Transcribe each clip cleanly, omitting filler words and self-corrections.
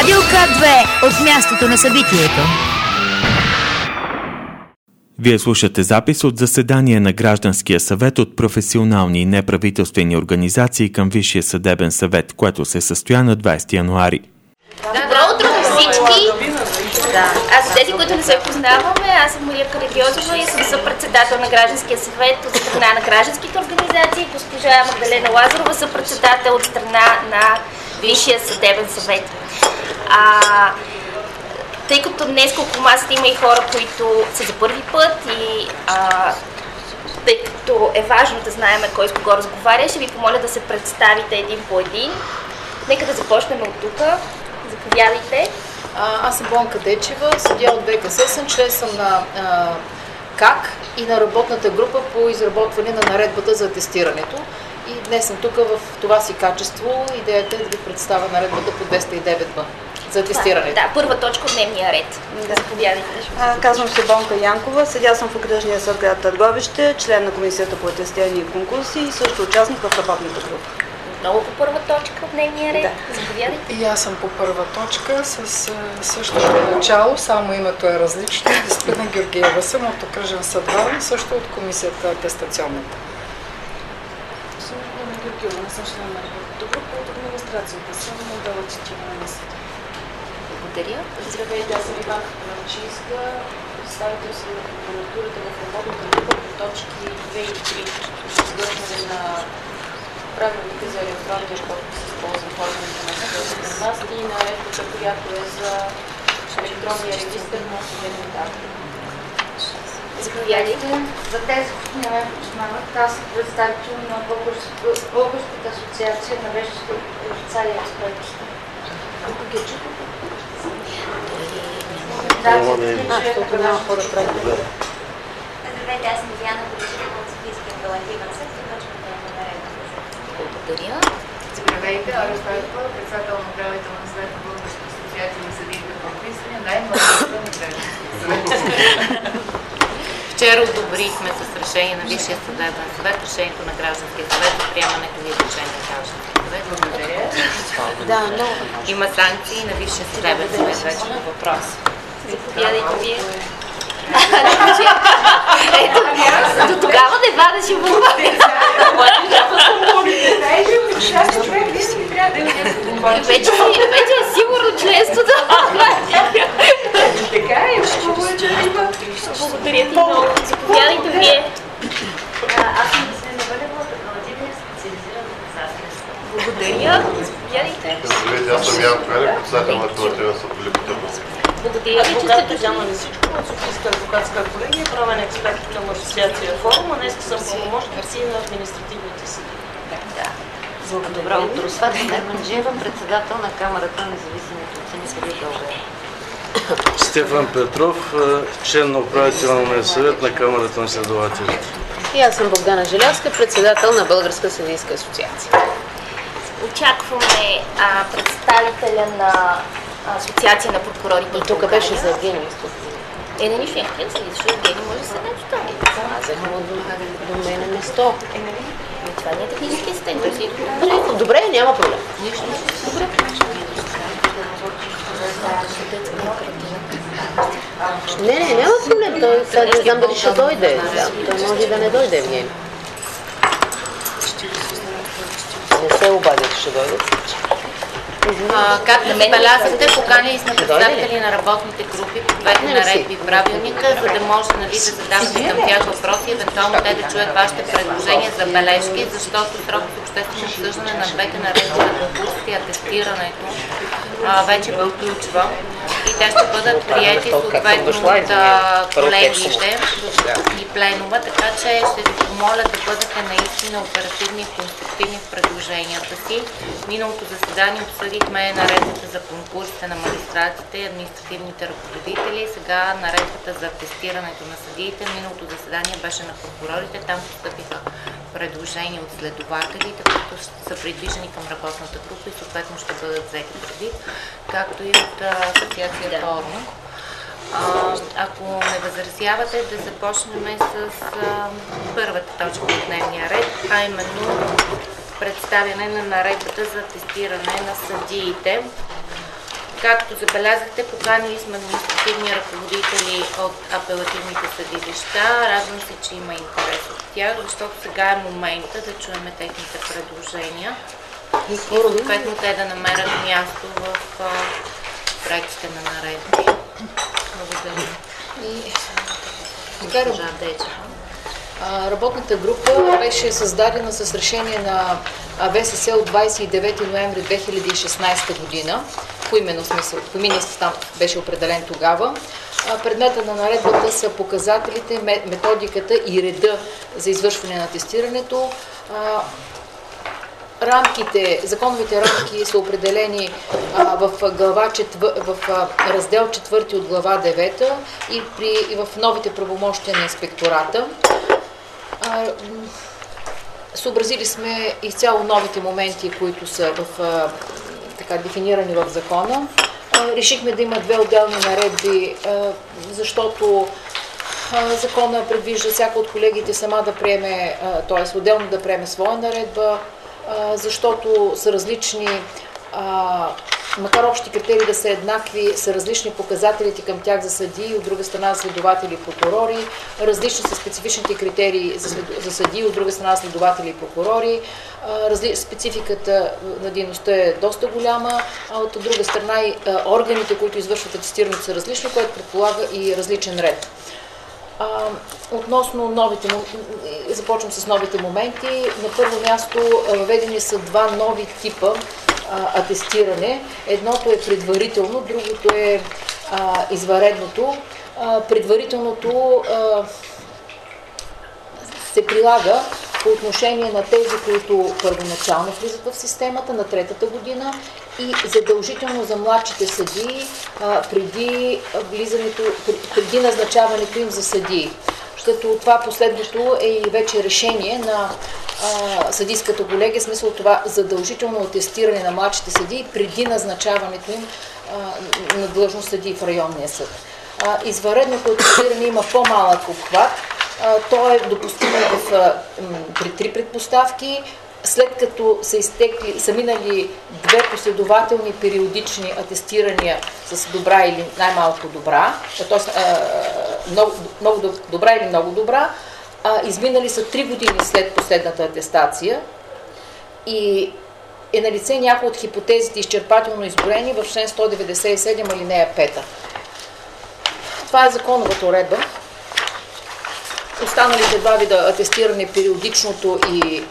Радио К2 от мястото на събитието. Вие слушате запис от заседание на Гражданския съвет от професионални и неправителствени организации към Висшия съдебен съвет, което се състоя на 20 януари. Добро утро на всички! Аз за тези, които не се познаваме, аз съм Мария Карагьозова и съм съпредседател на Гражданския съвет от страна на гражданските организации, госпожа Магдалена Лазарова, съпредседател от страна на Висшия съдебен съвет. Тъй като днес около масата има и хора, които са за първи път и тъй като е важно да знаем кой с кого разговаря, ще ви помоля да се представите един по един. Нека да започнем от тук. Заповядайте. Аз съм Бонка Дечева, съдия от ВКС, член съм на КАК и на работната група по изработване на наредбата за атестирането. И днес съм тук в това си качество. Идеята е да ви представя наредбата по 209б за атестирането. Да, първа точка от дневния ред. Заповядайте. Казвам се Бонка Янкова, съдия съм в окръжния съд град Търговище, член на комисията по атестиране и конкурси и също участник в работната група. Много по първа точка от дневния ред. Да. Заповядайте. И аз съм по първа точка с същото начало, само името е различно. Дисциплина Георгиева съм от окръжен съд Варна, също от комисията атестационната. Дисциплина Георгиева, съм член на работната група от администрацията. Съм модела четирина на съд. Благодаря. Здравейте, аз съм Иванка Панамчийска, представител съм на прокуратурата в работната група по точки 2 и 3. Изготвяне на правилника за електронния подпис, използван в органите на съдебната власт и наредбата, която е за електронния регистър на съдебните актове. Заповядайте. За тези, които не ме познават, аз съм представител на Българската асоциация на вещите лица и експертите. Защото няма хора прави. Здравейте, аз съм Диана Борисова от Софийския апелативен съд, така че на наредбата. Благодаря. Здравейте, Ольга Стойкова, председател на управителния съвет на Българската асоциация на съдиите по вписване, най-младата на гражданския. Вчера одобрихме с решение на Висшия съдебен съвет решението на Гражданския съвет за приемането и изречение на Гражданския съвет. Благодаря. Има санкции на Висшия съдебен съвет вече на въпрос. Заповядайте вие. Ето, до тогава не вадеше вълна. Вече е сигурно членството. Така е, благодаря ти много. Заповядайте вие. Аз съм Веселина Валева от апелативния специализиран наказателен съд. Благодаря. Заповядайте. Здравейте, аз съм Ян Пелев, председател на апелативен съд Велико Търговско. Благодаря ви, че сте дошли. Всичко от Софийска адвокатска колегия, правен експерт към асоциация Форум, а днес съм пълномощник на административните съди. Добро утро. Сватка Манджиева, председател на Камарата на независимите оценители в България. Стефан Петров, член на управителния съвет на Камарата на следователите. И аз съм Богдана Желязка, председател на Българска съдийска асоциация. Очакваме представителя на Асоциация на прокурорите. И тук беше за Евгений. Не, нищо няма. Защото Евгений може да се нечета. Аз взехам до мене место. Това не е технически асистент. Добре, няма проблем. Добре. Не, няма проблем. Той сега не знам дали ще дойде. Той може и да не дойде в нея. Не се обадят, ще дойде. Както забелязахте, поканили сме представители на работните групи по двете наредби в правилника, за да може да задавате към тях въпроси, евентуално те да чуят вашите предложения за бележки, защото срокът за обществено обсъждане на двете наредби на конкурсите и атестирането вече приключва и те ще бъдат приети съответно от колегите и пленума, така че ще ви помоля да бъдете наистина оперативни и конструктивни в предложенията си. Миналото заседание обсъдихме наредбата за конкурсите на магистратите и административните ръководители, сега наредбата за атестирането на съдиите. Миналото заседание беше на прокурорите, там постъпиха предложения от следователите, които са придвижени към работната група и съответно ще бъдат взети предвид, както и от асоциация Форум. Ако не възразявате, да започнем с първата точка от дневния ред, а именно представяне на наредбата за атестиране на съдиите. Както забелязахте, поканили сме административни ръководители от апелативните съдилища. Радвам се, че има интерес от тях, защото сега е момента да чуем техните предложения и съответно те да намерят място в проектите на наредби. Благодаря. Госпожа Дечева. Работната група беше създадена с решение на ВСС от 29 ноември 2016 година. Поименно смисъл, състав беше определен тогава. Предмета на наредбата са показателите, методиката и реда за извършване на тестирането. Законовите рамки са определени в раздел 4 от глава 9 и в новите правомощия на инспектората. Съобразили сме изцяло новите моменти, които са дефинирани в закона. Решихме да има две отделни наредби, защото закона предвижда всяка от колегите сама да приеме, т.е. отделно да приеме своя наредба, защото са различни, макар общи критерии да са еднакви, са различни показателите към тях за съдии, от друга страна следователи и прокурори, различни са специфичните критерии за съдии, от друга страна следователи и прокурори, спецификата на дейността е доста голяма, а от друга страна и органите, които извършват атестирането, са различни, което предполага и различен ред. Относно започвам с новите моменти. На първо място въведени са два нови типа атестиране. Едното е предварително, другото е извънредното. Предварителното се прилага по отношение на тези, които първоначално влизат в системата на третата година и задължително за младшите съдии преди назначаването им за съдии. Защото това последното е и вече решение на съдийската колегия, в смисъл това задължително атестиране на младшите съдии преди назначаването им на длъжност съдии в районния съд. Извънредното атестиране има по-малък обхват. То е допустимо при три предпоставки, след като са минали две последователни периодични атестирания с добра или най-малко добра, т.е. много добра или много добра, изминали са 3 години след последната атестация и е налице някои от хипотезите изчерпателно изброени в член 197 алинея 5. Това е законовата уредба. Останалите два вида атестиране, периодичното и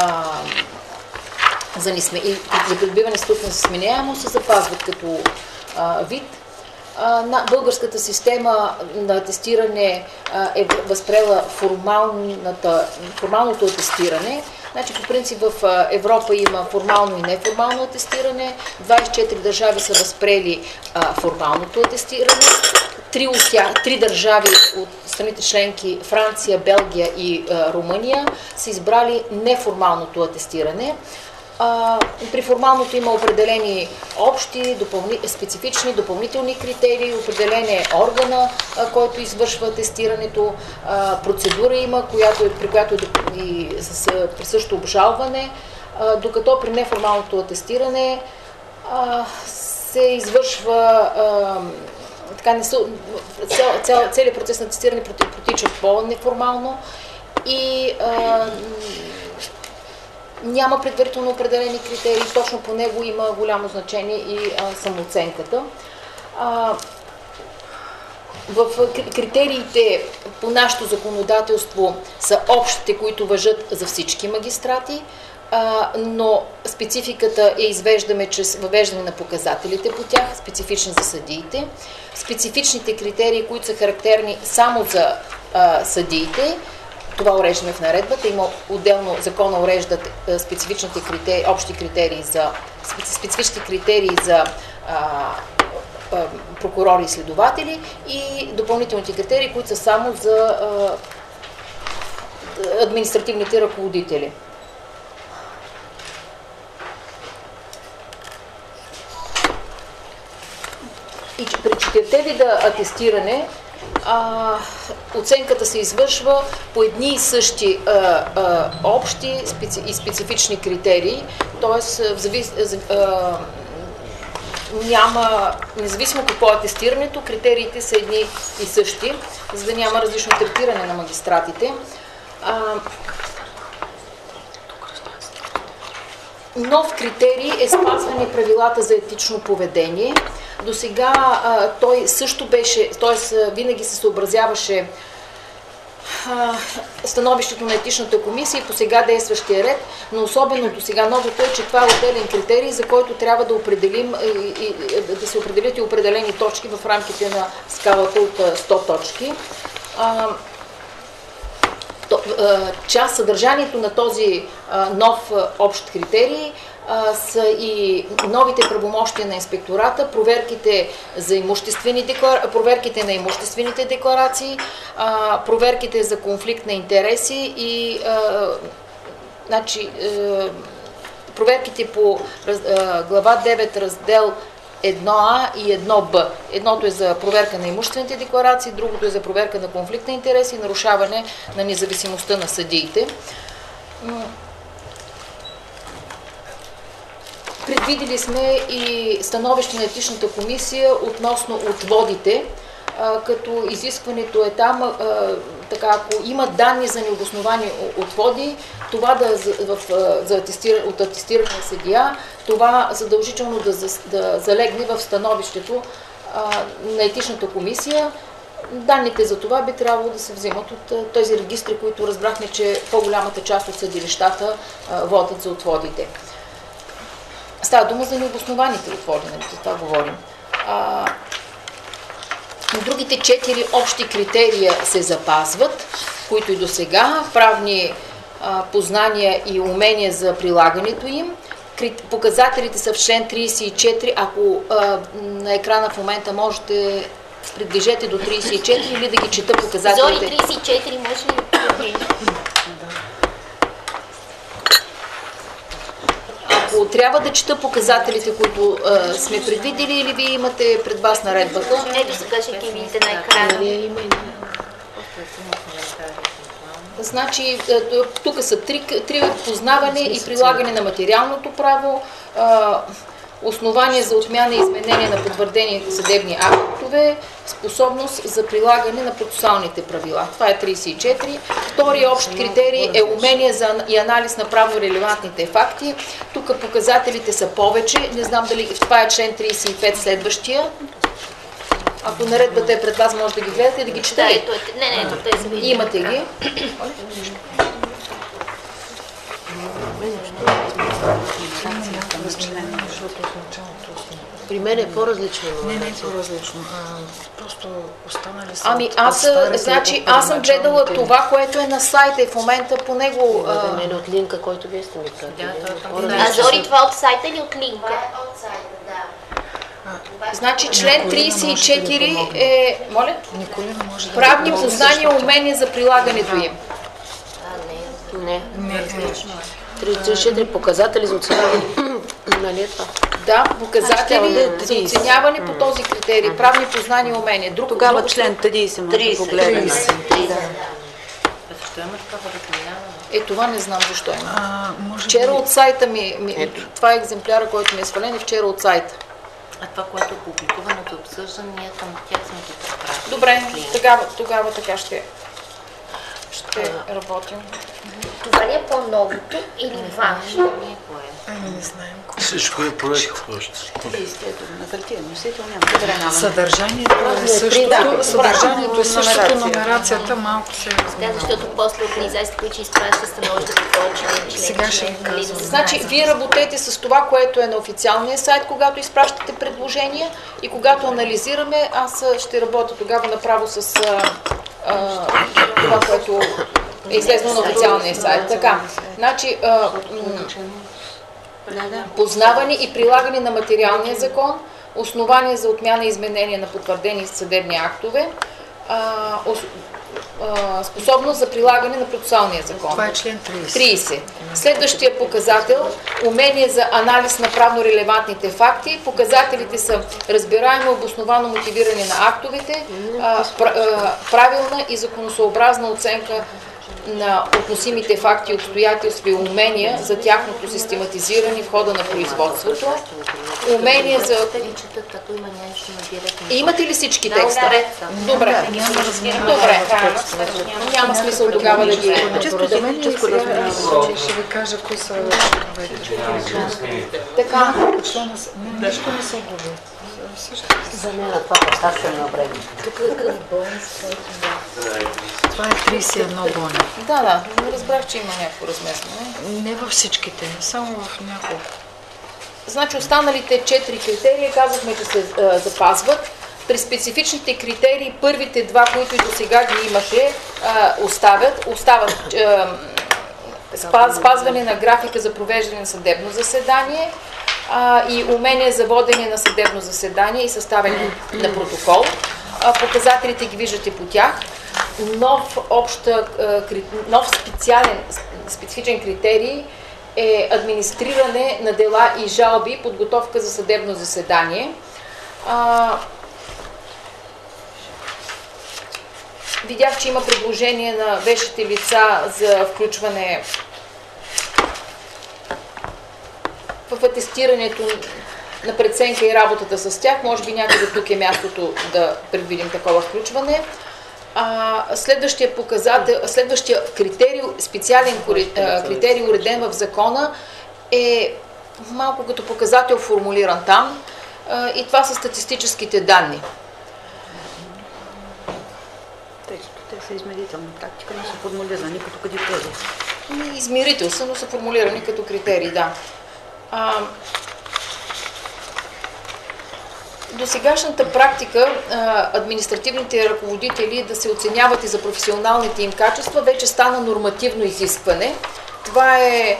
за придобиване степен за сменяемост се запазват като вид. Българската система на атестиране е възприела формалното атестиране. Значи, по принцип в Европа има формално и неформално атестиране. 24 държави са възприели формалното атестиране. Три държави от страните членки, Франция, Белгия и Румъния, са избрали неформалното атестиране. При формалното има определени общи, специфични, допълнителни критерии, определен е органа, който извършва атестирането, процедура има, при която и с присъщо обжалване, докато при неформалното атестиране се извършва целият процес на атестиране протича по-неформално и няма предварително определени критерии, точно по него има голямо значение и самооценката. В критериите по нашето законодателство са общите, които важат за всички магистрати, но спецификата извеждаме чрез въвеждане на показателите по тях, специфични за съдиите. Специфичните критерии, които са характерни само за съдиите, това уреждаме в наредбата. Има отделно закона уреждат специфичните критерии, общи критерии специфичните критерии за прокурори и следователи и допълнителните критерии, които са само за административните ръководители. И при 4 вида атестиране оценката се извършва по едни и същи общи и специфични критерии, т.е. няма, независимо какво е атестирането, критериите са едни и същи, за да няма различно третиране на магистратите. Нов критерий е спазване правилата за етично поведение. До сега той също беше, т.е. винаги се съобразяваше становището на етичната комисия и по сега действащия ред, но особено до сега новото е, че това е отделен критерий, за който трябва да определим да се определят и определени точки в рамките на скалата от 100 точки. Част съдържанието на този нов общ критерий са и новите правомощия на инспектората, проверките на имуществените декларации, проверките за конфликт на интереси и проверките по глава 9, раздел 1А и 1Б. Едното е за проверка на имуществените декларации, другото е за проверка на конфликт на интереси и нарушаване на независимостта на съдиите. Предвидили сме и становище на етичната комисия относно отводите, като изискването е там, ако има данни за необосновани отводи, това от атестирания съдия, това задължително да залегне в становището на етичната комисия. Данните за това би трябвало да се вземат от тези регистри, които разбрахме, че по-голямата част от съдилищата водят за отводите. Става дума за необоснованите отводи, за това говорим. Другите 4 общи критерия се запазват, които и до сега, правни познания и умения за прилагането им. Показателите са в член 34, ако на екрана в момента можете приближете до 34 или да ги чета показателите. Зори 34 може ли? Ако трябва да чета показателите, които сме предвидели, или вие имате пред вас наредбата? Ето сега ще ги видите на екрана. Значи, тук са три познаване и прилагане на материалното право, основания за отмяна и изменение на потвърдените съдебни актове, способност за прилагане на процесуалните правила. Това е 34. Втори общ критерий е умение и анализ на правно релевантните факти. Тук показателите са повече. Не знам дали това е член 35 следващия. Ако наредбата е пред вас, може да ги гледате и да ги четете. Имате ги. При мен е по-различно. Не е по-различно. Просто останали са... Аз съм гледала това, което е на сайта и в момента по него... Не от линка, който вие сте ми пратили. Зори, това от сайта или от линка? Това е от сайта, да. Значи член 34 е... Моля? Правни познания и умения за прилагането им. Не. 34 показатели за оценяване. Нали е това? Да, показатели за оценяване по този критерий. Правни познания и умения. Тогава член 30 може да погледнем. Това не знам защо има. Вчера от сайта това е екземпляра, който ми е свален и вчера от сайта. А това, което е публикувано за обсъждане, ние към тях сме ги преправили. Добре, тогава така ще работим. Това ли е по-новото или важно? Не знаем. Всичко е проект още. Съдържанието е същото, номерацията малко се Да, защото после организациите, които изпращат становища по този член. Сега ще ви казвам. Значи, вие работете с това, което е на официалния сайт, когато изпращате предложения и когато анализираме, аз ще работя тогава направо с това, което е излезло на официалния сайт. Така, значи, познаване и прилагане на материалния закон, основания за отмяна и изменение на потвърдени съдебни актове, способност за прилагане на процесуалния закон. Това е член 30. Следващия показател – умение за анализ на правно релевантните факти. Показателите са разбираемо обосновано мотивиране на актовете, правилна и законосъобразна оценка на относимите факти, обстоятелства и умения за тяхното систематизиране в хода на производството. умение за... Ако има нещо на директно. Имате ли всички текста? Добре. Няма смисъл тогава да ги... Ще ви кажа кои са така. Нещо не се губи. За мен това достатъчно време. Това е 31 боня. Да, не разбрах, че има някакво разместване. Не във всичките, само в няколко. Значи останалите 4 критерия казахме, че се запазват. При специфичните критерии първите два, които и до сега ги имаше, остават спазване на графика за провеждане на съдебно заседание и умение за водене на съдебно заседание и съставяне на протокол. Показателите ги виждате по тях. Нов специфичен критерий е администриране на дела и жалби, подготовка за съдебно заседание. Видях, че има предложение на вещите лица за включване в атестирането на преценка и работата с тях. Може би някъде тук е мястото да предвидим такова включване. Следващия критерий, специален критерий, уреден в закона, е малко като показател формулиран там, и това са статистическите данни. Те са измерителна тактика, но са формулирани като критерии. Измерител са, но са формулирани като критерии, да. До сегашната практика административните ръководители да се оценяват и за професионалните им качества вече стана нормативно изискване. Това е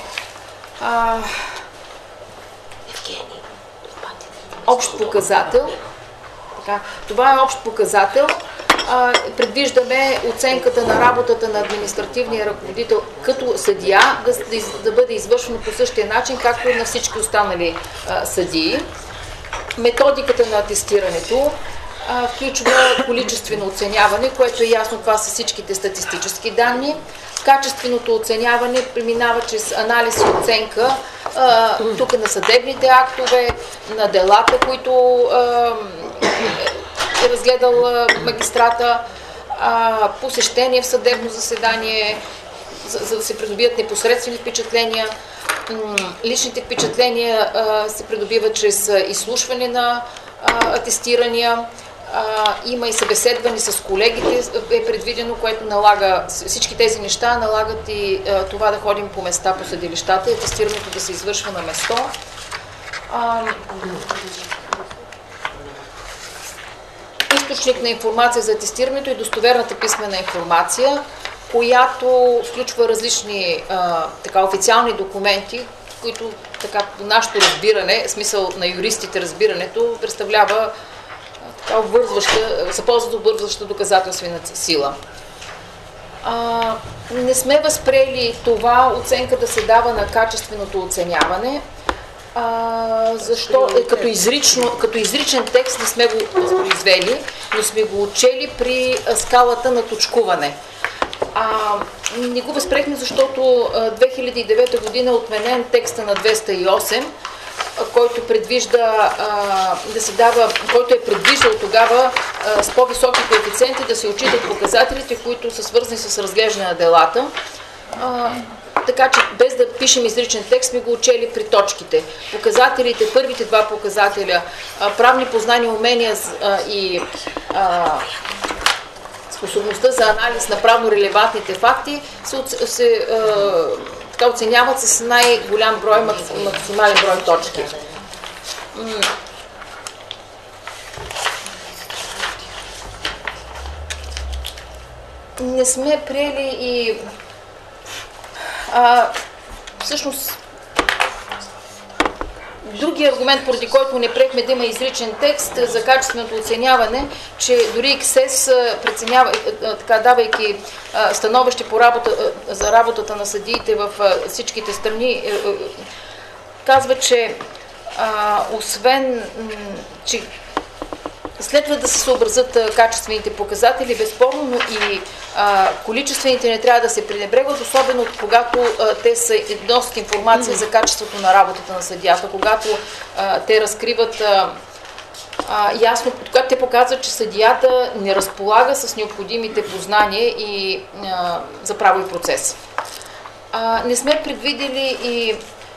общ показател. Това е общ показател. Предвиждаме оценката на работата на административния ръководител като съдия да бъде извършено по същия начин, както и на всички останали съдии. Методиката на атестирането включва количествено оценяване, което е ясно, това са всичките статистически данни. Качественото оценяване преминава чрез анализ и оценка тук на съдебните актове, на делата, които е разгледал магистрата, посещение в съдебно заседание, за да се придобият непосредствени впечатления. Личните впечатления се придобиват чрез изслушване на атестирания. Има и събеседване с колегите, е предвидено, което налага, всички тези неща налагат и това да ходим по места по съдилищата и атестирането да се извършва на место. Източник на информация за атестирането е достоверната писмена информация, която включва различни официални документи, които по нашето разбиране, смисъл на юристите разбирането, представлява се ползват обвързваща доказателствена сила. Не сме възприели това оценка да се дава на качественото оценяване, защо като изричен текст не сме го произвели, но сме го учели при скалата на точкуване. Не го възприехме, защото 2009 година е отменен текста на 208, който предвижда да се дава, който е предвиждал тогава с по-високи коефициенти да се отчитат показателите, които са свързани с разглеждане на делата. Така че без да пишем изричен текст, сме го учели при точките. Показателите, първите два показателя, правни познания, умения и способността за анализ на правно-релевантните факти се оценяват с най-голям брой, максимален брой точки. Не сме приели и всъщност другия аргумент, поради който не приехме да има изричен текст за качественото оценяване, че дори ИКСЕС преценява, давайки становище за работата на съдиите в всичките страни, казва, че освен, че Следва да се съобразят качествените показатели, безспорно, но и количествените не трябва да се пренебрегват, особено когато те носят информация за качеството на работата на съдията, когато те разкриват ясно, когато те показват, че съдията не разполага с необходимите познания за право и процес. Не сме предвидели и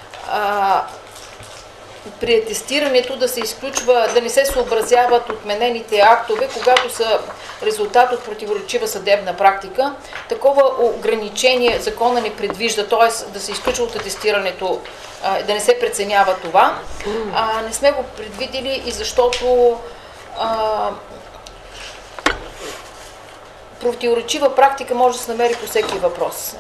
при атестирането да се изключва, да не се съобразяват отменените актове, когато са резултат от противоречива съдебна практика. Такова ограничение закона не предвижда, т.е. да се изключва от атестирането, да не се преценява това. Не сме го предвидели и защото противоречива практика може да се намери по всеки въпрос.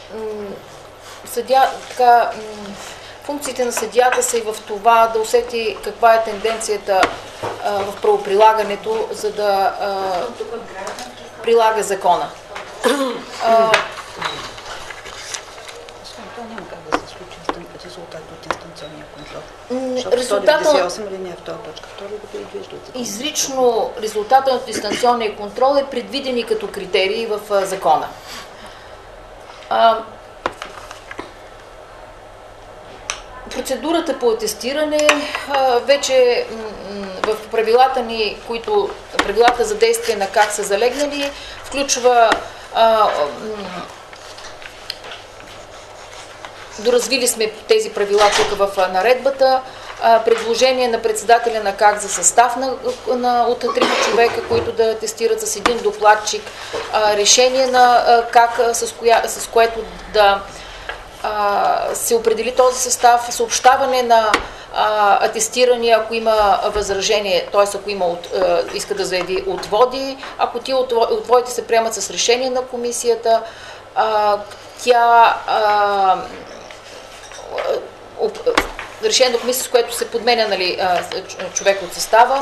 Функциите на съдията са и в това да усети каква е тенденцията в правоприлагането, за да прилага закона. Изрично резултатът от дистанционния контрол е предвиден и като критерий в закона. Процедурата по атестиране вече в правилата ни, правилата за действие на КАК са залегнали, включва доразвили сме тези правила тук в наредбата, предложение на председателя на КАК за състав от 3 човека, които да атестират с един докладчик, решение на КАК, с което да се определи този състав, съобщаване на атестирания, ако има възражение, т.е. ако иска да заяви отводи, ако тия отводите се приемат с решение на комисията, решение на комисията, с което се подменя човек от състава.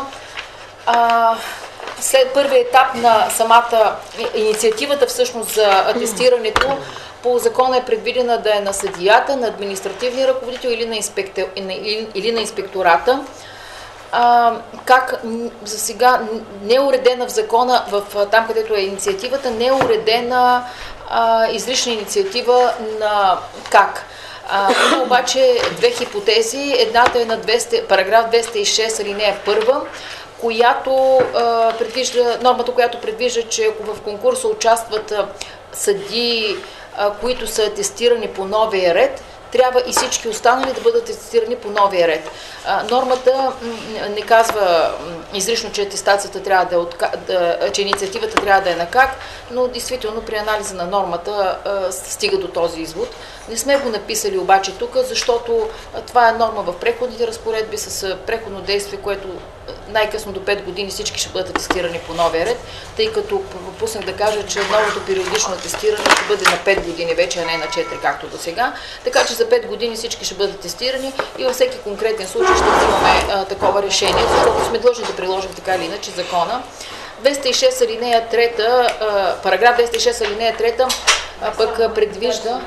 След първият етап на самата инициативата всъщност за атестирането, по закона е предвидена да е на съдията, на административния ръководител или на инспектората. Как за сега не е уредена в закона, там където е инициативата, не е уредена излишна инициатива на КАК. Има обаче две хипотези. Едната е на параграф 206 алинея 1, която нормата, която предвижда, че ако в конкурса участват съдии, които са атестирани по новия ред, трябва и всички останали да бъдат атестирани по новия ред. Нормата не казва изрично, че атестацията трябва че инициативата трябва да е на КАК, но действително при анализа на нормата стига до този извод. Не сме го написали обаче тук, защото това е норма в преходните разпоредби с преходно действие, което най-късно до 5 години всички ще бъдат атестирани по новия ред, тъй като пропуснах да кажа, че новото периодично атестиране ще бъде на 5 години вече, а не на 4, както до сега. Така че за 5 години всички ще бъдат атестирани и във всеки конкретен случай ще взимаме такова решение, защото сме длъжни да приложим така или иначе закона. 206 алинея 3, параграф 206 алинея 3 пък предвижда,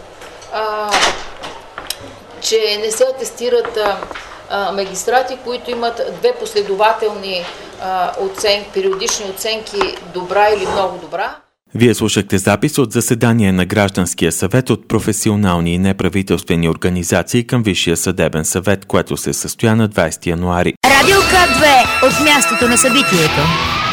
че не се атестират магистрати, които имат две последователни периодични оценки добра или много добра. Вие слушахте запис от заседание на Гражданския съвет от професионални и неправителствени организации към Висшия съдебен съвет, което се състоя на 20 януари. Радио К2 от мястото на събитието.